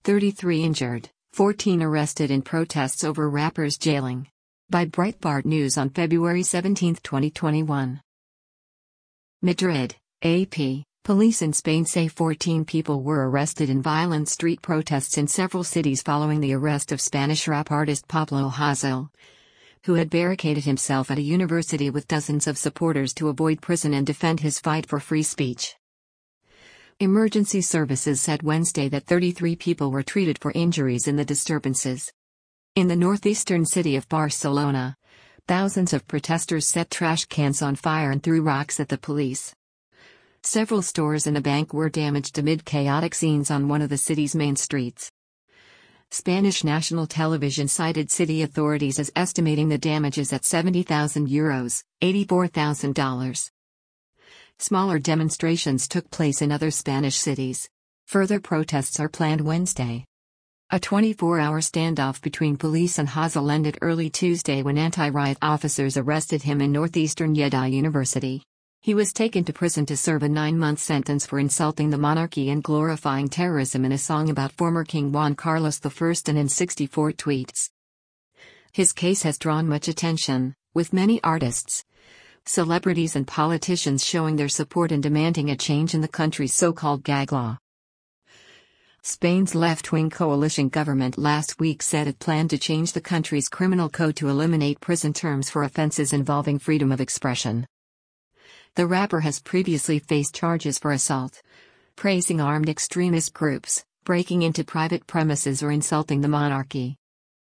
33 injured, 14 arrested in protests over rappers jailing. By Breitbart News on February 17, 2021. Madrid, AP. Police in Spain say 14 people were arrested in violent street protests in several cities following the arrest of Spanish rap artist Pablo Hasél, who had barricaded himself at a university with dozens of supporters to avoid prison and defend his fight for free speech. Emergency services said Wednesday that 33 people were treated for injuries in the disturbances. In the northeastern city of Barcelona, thousands of protesters set trash cans on fire and threw rocks at the police. Several stores and a bank were damaged amid chaotic scenes on one of the city's main streets. Spanish national television cited city authorities as estimating the damages at €70,000, $84,000. Smaller demonstrations took place in other Spanish cities. Further protests are planned Wednesday. A 24-hour standoff between police and Hasél ended early Tuesday when anti-riot officers arrested him in northeastern Lleida University. He was taken to prison to serve a 9-month sentence for insulting the monarchy and glorifying terrorism in a song about former King Juan Carlos I and in 64 tweets. His case has drawn much attention, with many artists, celebrities and politicians showing their support and demanding a change in the country's so-called gag law. Spain's left-wing coalition government last week said it planned to change the country's criminal code to eliminate prison terms for offenses involving freedom of expression. The rapper has previously faced charges for assault, praising armed extremist groups, breaking into private premises or insulting the monarchy.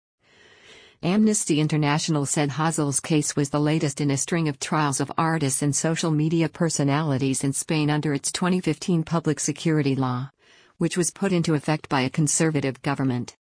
Amnesty International said Hasél's case was the latest in a string of trials of artists and social media personalities in Spain under its 2015 public security law, which was put into effect by a conservative government.